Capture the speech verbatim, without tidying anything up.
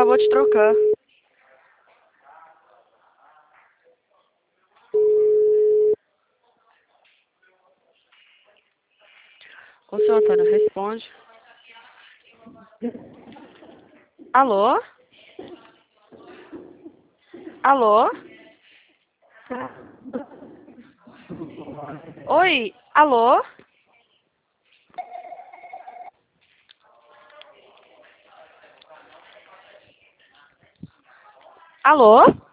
acabou de trocar. Ô, seu Antônio, responde. Alô? Alô? Oi? Alô? Alô?